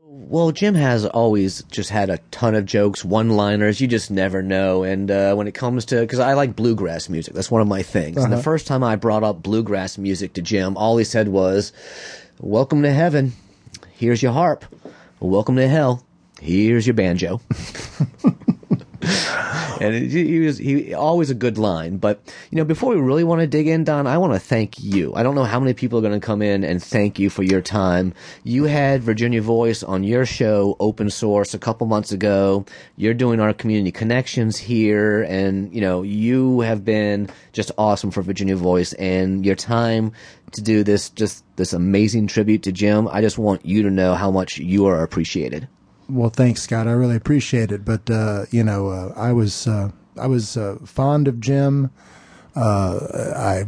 Well, Jim has always just had a ton of jokes, one-liners. You just never know. And when it comes to, because I like bluegrass music, that's one of my things. And the first time I brought up bluegrass music to Jim, all he said was, "Welcome to heaven. Here's your harp. Welcome to hell. Here's your banjo." And he always a good line. But, before we really want to dig in, Don, I want to thank you. I don't know how many people are going to come in and thank you for your time. You had Virginia Voice on your show, Open Source, a couple months ago. You're doing our community connections here. And, you have been just awesome for Virginia Voice. And your time to do this amazing tribute to Jim, I just want you to know how much you are appreciated. Well, thanks, Scott. I really appreciate it. But I was fond of Jim. I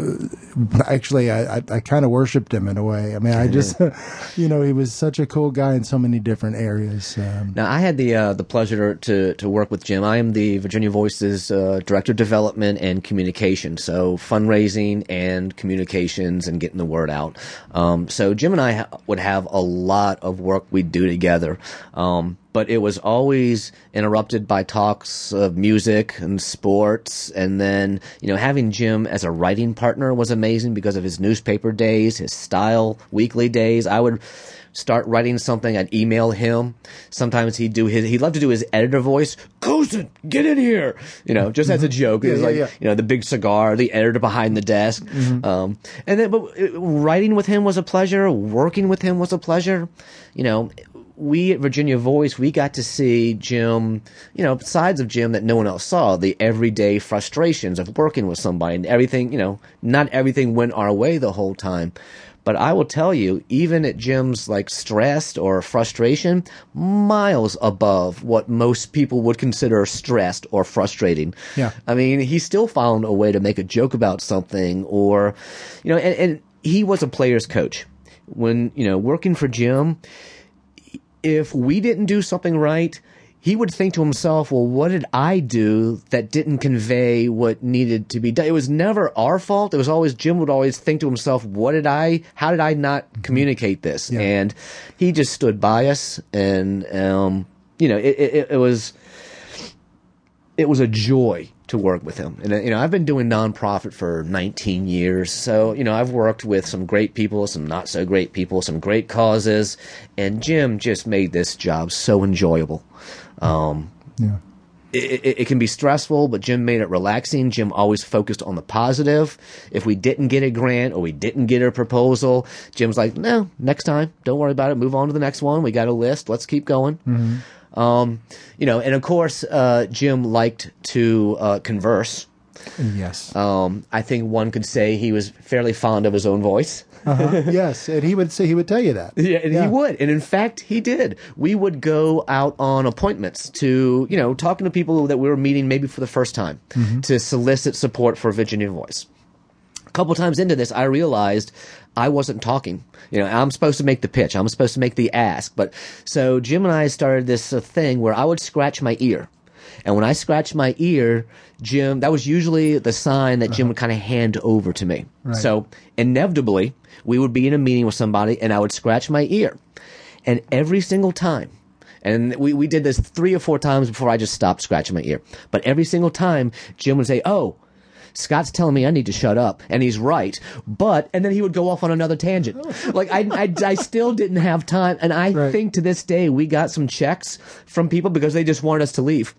kind of worshipped him in a way. I mean, I just, he was such a cool guy in so many different areas. Now, I had the pleasure to work with Jim. I am the Virginia Voice's Director of Development and Communication, so fundraising and communications and getting the word out. So Jim and I would have a lot of work we'd do together. But it was always interrupted by talks of music and sports. And then, having Jim as a writing partner was amazing because of his newspaper days, his style, weekly days. I would start writing something, I'd email him. Sometimes he'd loved to do his editor voice. "Coulson, get in here!" Just as a joke. It was the big cigar, the editor behind the desk. But writing with him was a pleasure. Working with him was a pleasure. We at Virginia Voice, we got to see Jim, sides of Jim that no one else saw, the everyday frustrations of working with somebody and everything, not everything went our way the whole time. But I will tell you, even at Jim's stressed or frustration, miles above what most people would consider stressed or frustrating. Yeah. I mean, he still found a way to make a joke about something or, and he was a player's coach. When, working for Jim, if we didn't do something right, he would think to himself, well, what did I do that didn't convey what needed to be done? It was never our fault. It was always, Jim would always think to himself, how did I not communicate this? Yeah. And he just stood by us. And, it was a joy to work with him. And, I've been doing nonprofit for 19 years. So, I've worked with some great people, some not so great people, some great causes. And Jim just made this job so enjoyable. It can be stressful, but Jim made it relaxing. Jim always focused on the positive. If we didn't get a grant or we didn't get a proposal, Jim's like, "No, next time. Don't worry about it. Move on to the next one. We got a list. Let's keep going." Mm-hmm. And of course, Jim liked to converse. Yes. I think one could say he was fairly fond of his own voice. Yes, and he would tell you that. Yeah, and he would. And in fact, he did. We would go out on appointments to, talking to people that we were meeting maybe for the first time to solicit support for Virginia Voice. A couple times into this, I realized I wasn't talking. I'm supposed to make the pitch. I'm supposed to make the ask. But so Jim and I started this thing where I would scratch my ear. And when I scratched my ear, Jim, that was usually the sign that Jim would kind of hand over to me. Right. So inevitably, we would be in a meeting with somebody and I would scratch my ear. And every single time, and we did this 3 or 4 times before I just stopped scratching my ear. But every single time, Jim would say, "Oh, Scott's telling me I need to shut up," and he's right. And then he would go off on another tangent. I still didn't have time, and I think to this day we got some checks from people because they just wanted us to leave.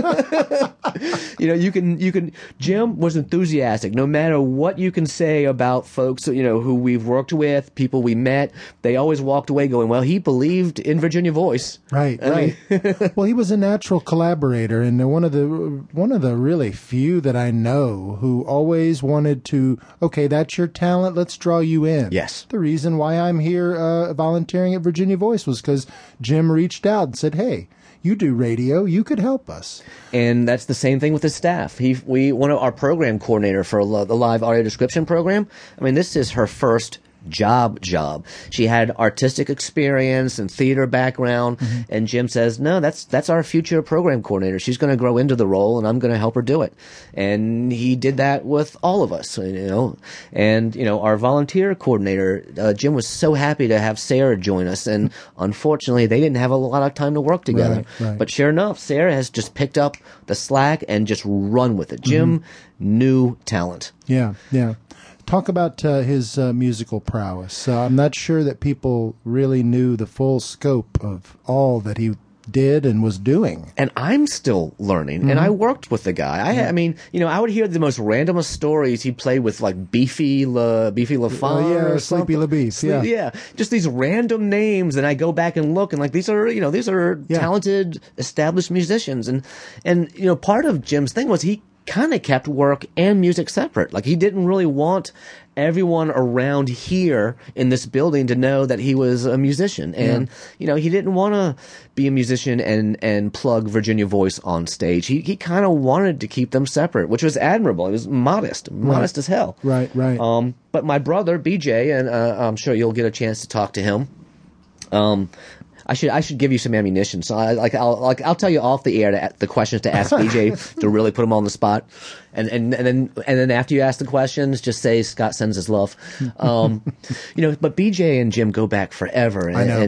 Jim was enthusiastic. No matter what you can say about folks, who we've worked with, people we met, they always walked away going, "Well, he believed in Virginia Voice." Right. Well, he was a natural collaborator, and one of the really few that I know who always wanted to, okay, that's your talent, let's draw you in. Yes. The reason why I'm here volunteering at Virginia Voice was because Jim reached out and said, "Hey, you do radio, you could help us." And that's the same thing with the staff. One of our program coordinator for the live audio description program, this is her first job. She had artistic experience and theater background, and Jim says, no, that's our future program coordinator. She's going to grow into the role, and I'm going to help her do it. And he did that with all of us, And our volunteer coordinator, Jim was so happy to have Sarah join us, and unfortunately, they didn't have a lot of time to work together. Right. But sure enough, Sarah has just picked up the slack and just run with it. Jim knew talent. Yeah. Talk about his musical prowess. I'm not sure that people really knew the full scope of all that he did and was doing. And I'm still learning, and I worked with the guy. I mean, I would hear the most randomest stories. He played with like Beefy LaFawn or Sleepy LaBeef, yeah, just these random names. And I go back and look, and like these are talented, established musicians. And part of Jim's thing was he kind of kept work and music separate. Like he didn't really want everyone around here in this building to know that he was a musician. And, he didn't want to be a musician and plug Virginia Voice on stage. He kind of wanted to keep them separate, which was admirable. It was modest as hell. Right. But my brother, BJ, and I'm sure you'll get a chance to talk to him. I should give you some ammunition. So I'll tell you off the air the questions to ask BJ to really put him on the spot, and then after you ask the questions, just say Scott sends his love. But BJ and Jim go back forever. I know.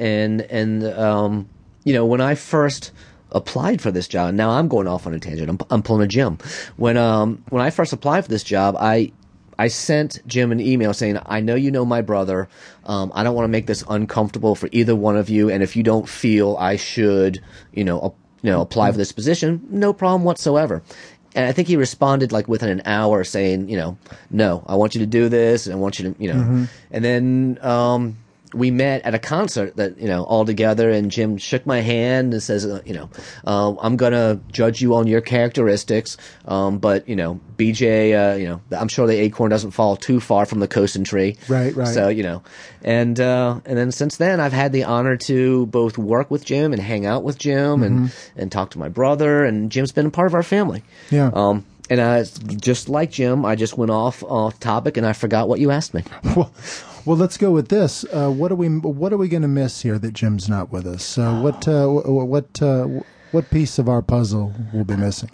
And when I first applied for this job, now I'm going off on a tangent. I'm pulling a Jim. When I first applied for this job, I sent Jim an email saying, I know you know my brother. I don't want to make this uncomfortable for either one of you. And if you don't feel I should, apply for this position, no problem whatsoever. And I think he responded like within an hour saying, no, I want you to do this. And I want you to, and then, we met at a concert that, all together, and Jim shook my hand and says, I'm going to judge you on your characteristics. But, BJ, I'm sure the acorn doesn't fall too far from the coasting tree. Right. So, and then since then I've had the honor to both work with Jim and hang out with Jim and talk to my brother, and Jim's been a part of our family. Yeah. And just like Jim, I just went off topic and I forgot what you asked me. Well, let's go with this. What are we going to miss here that Jim's not with us? What piece of our puzzle will be missing?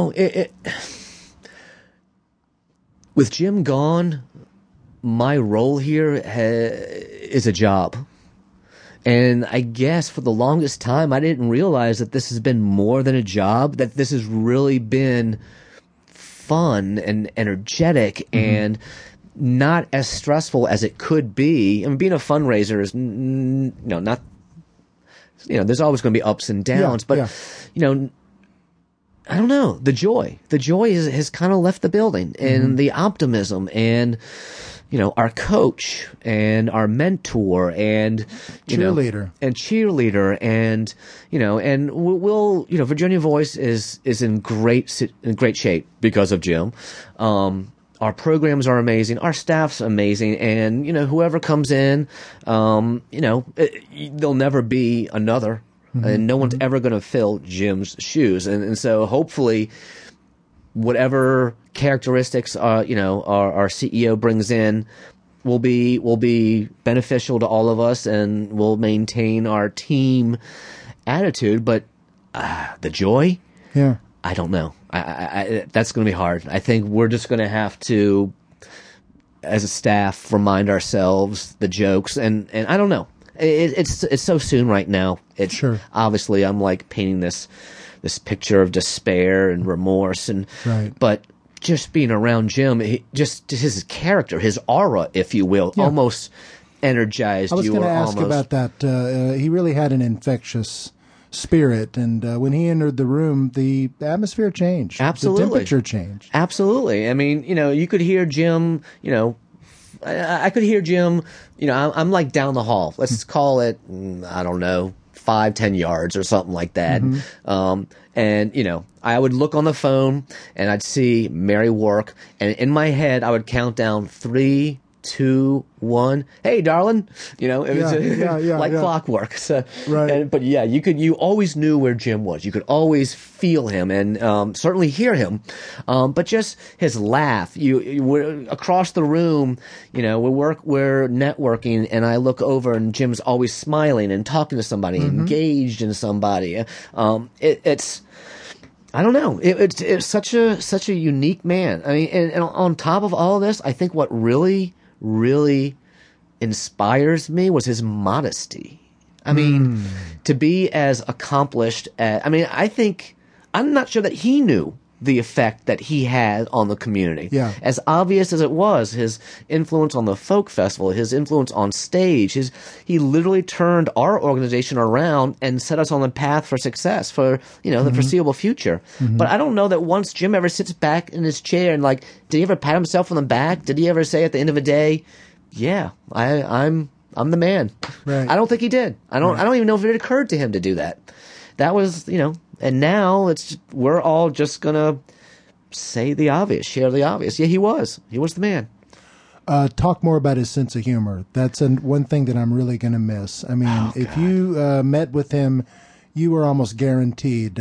With Jim gone, my role here is a job. And I guess for the longest time, I didn't realize that this has been more than a job, that this has really been fun and energetic and not as stressful as it could be. I mean, being a fundraiser is, not, there's always going to be ups and downs, but, I don't know, the joy has kind of left the building, and the optimism, and, our coach and our mentor and, cheerleader and, and we'll, Virginia Voice is in great shape because of Jim. Our programs are amazing. Our staff's amazing. And, whoever comes in, there'll never be another. And no one's ever going to fill Jim's shoes. And so hopefully whatever characteristics, our CEO brings in will be beneficial to all of us, and will maintain our team attitude. But the joy? Yeah. I don't know. I that's going to be hard. I think we're just going to have to, as a staff, remind ourselves the jokes, and I don't know. It's so soon right now. Sure. Obviously, I'm like painting this picture of despair and remorse, but just being around Jim, just his character, his aura, if you will, almost energized you. I was going to ask about that. He really had an infectious spirit, and when he entered the room, the atmosphere changed. Absolutely. The temperature changed. Absolutely. I mean, you could hear Jim, I could hear Jim, I'm like down the hall. Let's call it, I don't know, 5-10 yards or something like that. And, I would look on the phone and I'd see Mary work, and in my head I would count down 3, 2, 1. Hey, darling. You know, it was like clockwork. So, right. But yeah, you always knew where Jim was. You could always feel him and certainly hear him. But just his laugh. We're across the room. You know, we're networking, and I look over, and Jim's always smiling and talking to somebody, engaged in somebody. It's I don't know. It's such a unique man. I mean, and on top of all of this, I think what really, really inspires me was his modesty. I mean, to be as accomplished I think I'm not sure that he knew the effect that he had on the community. Yeah. As obvious as it was, his influence on the folk festival, his influence on stage, he literally turned our organization around and set us on the path for success for, the foreseeable future. But I don't know that once Jim ever sits back in his chair and did he ever pat himself on the back? Did he ever say at the end of the day, yeah, I'm the man? Right. I don't think he did. I don't even know if it occurred to him to do that. That was, and now we're all just gonna say the obvious, share the obvious. Yeah, he was the man. Talk more about his sense of humor. That's one thing that I'm really gonna miss. I mean, if you met with him, you were almost guaranteed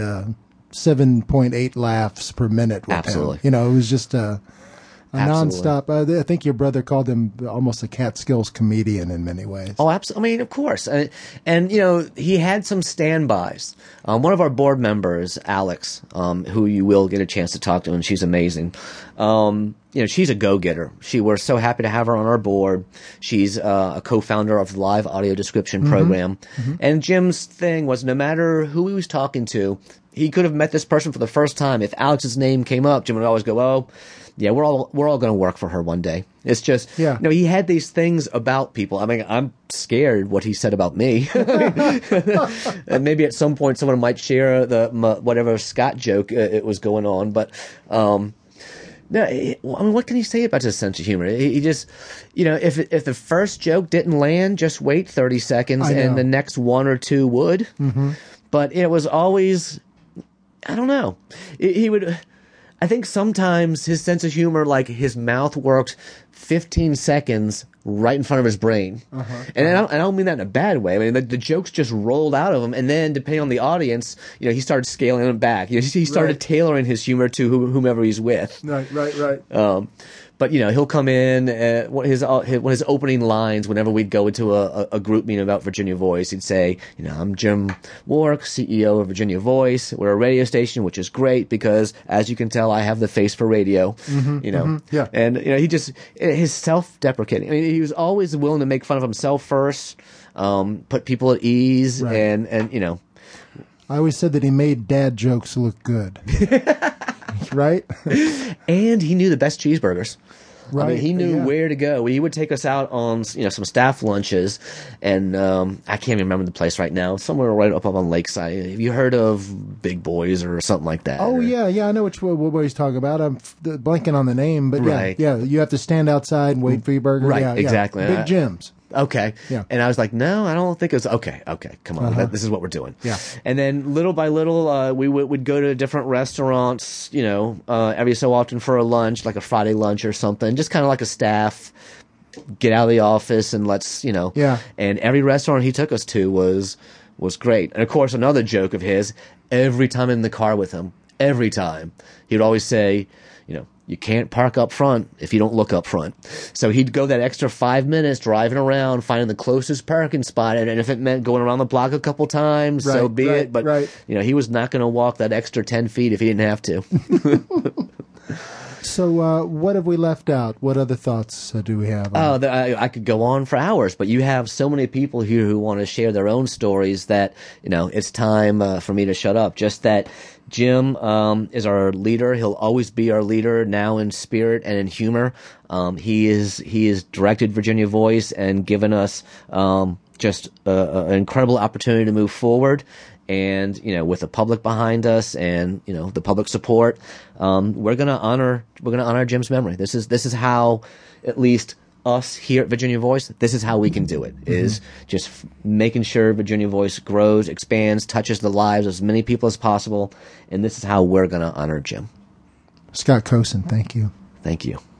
7.8 laughs per minute with Absolutely. him. It was just a Absolutely. nonstop. I think your brother called him almost a Catskills comedian in many ways. Oh, absolutely. I mean, of course. And he had some standbys. One of our board members, Alex, who you will get a chance to talk to, and she's amazing. She's a go-getter. We're so happy to have her on our board. She's a co-founder of the Live Audio Description Program. And Jim's thing was no matter who he was talking to, he could have met this person for the first time. If Alex's name came up, Jim would always go, oh, yeah, we're all going to work for her one day. It's just, he had these things about people. I mean, I'm scared what he said about me. And maybe at some point someone might share whatever Scott joke it was going on. But, no, I mean, what can he say about his sense of humor? He just, if the first joke didn't land, just wait 30 seconds and the next one or two would. But it was always, I don't know. He would... I think sometimes his sense of humor, his mouth worked 15 seconds right in front of his brain. And I don't mean that in a bad way. I mean, the jokes just rolled out of him. And then, depending on the audience, he started scaling them back. He started tailoring his humor to whomever he's with. Right. But he'll come in his opening lines whenever we'd go into a group meeting about Virginia Voice. He'd say, I'm Jim Wark, CEO of Virginia Voice. We're a radio station, which is great because, as you can tell, I have the face for radio. Yeah. And his self-deprecating. I mean, he was always willing to make fun of himself first, put people at ease, right. and I always said that he made dad jokes look good. Right? And he knew the best cheeseburgers. Right. I mean, he knew where to go. He would take us out on, some staff lunches, and I can't even remember the place right now. Somewhere right up on Lakeside. Have you heard of Big Boys or something like that? Oh, yeah. I know what he's talking about. I'm blanking on the name, but right. yeah. You have to stand outside and wait for your burger. Right, yeah, exactly. Big Jim's. Okay. Yeah. And I was like, no, I don't think it's okay. Come on. This is what we're doing. Yeah. And then little by little, we would go to different restaurants, every so often for a lunch, like a Friday lunch or something, just kind of like a staff, get out of the office and let's, Yeah. And every restaurant he took us to was great. And of course, another joke of his, every time in the car with him, every time, he would always say, you can't park up front if you don't look up front. So he'd go that extra 5 minutes driving around, finding the closest parking spot. And if it meant going around the block a couple times, so be it. But, he was not going to walk that extra 10 feet if he didn't have to. So what have we left out? What other thoughts do we have? I could go on for hours, but you have so many people here who want to share their own stories that, it's time for me to shut up. Just that Jim is our leader. He'll always be our leader now in spirit and in humor. He is directed Virginia Voice and given us just an incredible opportunity to move forward. And, with the public behind us and, the public support, we're going to honor Jim's memory. This is how, at least us here at Virginia Voice, this is how we can do it, is just making sure Virginia Voice grows, expands, touches the lives of as many people as possible. And this is how we're going to honor Jim. Scott Cosin, thank you. Thank you.